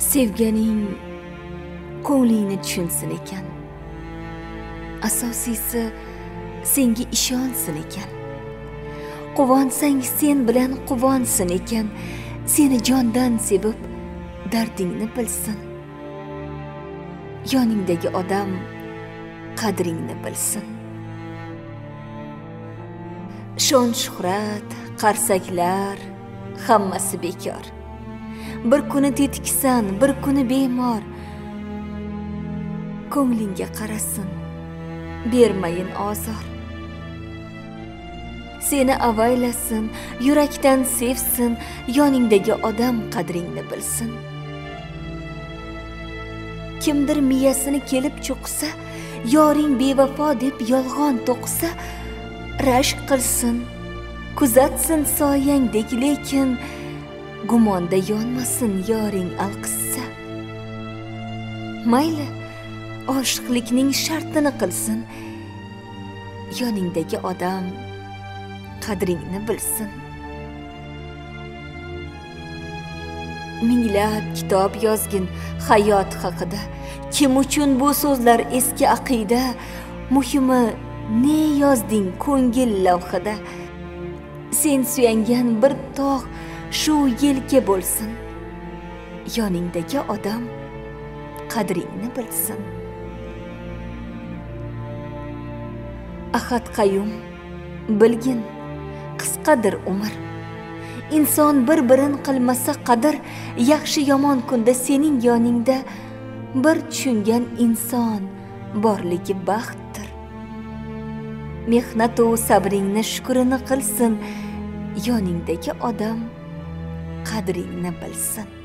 Sevganing ko'nglingni tushunsin ekan. Asosiysi senga ishonsin ekan. Quvansang sen bilan quvonsin ekan. Seni jondan sevib dardingni bilsin. Yoningdagi odam qadringni bilsin. Shon shuhrat, qarsaklar hammasi bekor. Bir kuni tetiksan, bir kuni bemor. Ko'nglingga qarasin, bermayin ozor. Seni avaylasin, yurakdan sevsin, yoningdagi odam qadringni bilsin. Kimdir miyasini kelib cho'qsa, yoring bevafo deb yolg'on to'qsa, rashk qilsin, kuzatsin soyangdek, lekin gumonda yonmasin yoring alqissa. Mayli, oshiqlikning shartini qilsin, yoningdagi odam qadringni bilsin. Minglab kitob yozgin hayot haqida. Kim uchun bu so'zlar eski aqida? Muhimi ne yozding ko'ngil lavhida? Sen suyangan bir tog' shu yelka bo'lsin. Yoningdagi odam qadringni bilsin. Ahad Qayyum bilgin, qisqadir umr. Inson bir-birin qilmasa qadr, yaxshi yomon kunda sening yoningda bir tushungan inson borligi baxtdir. Mehnat u sabringni shukrini qilsin, yoningdagi odam qadringni bilsin.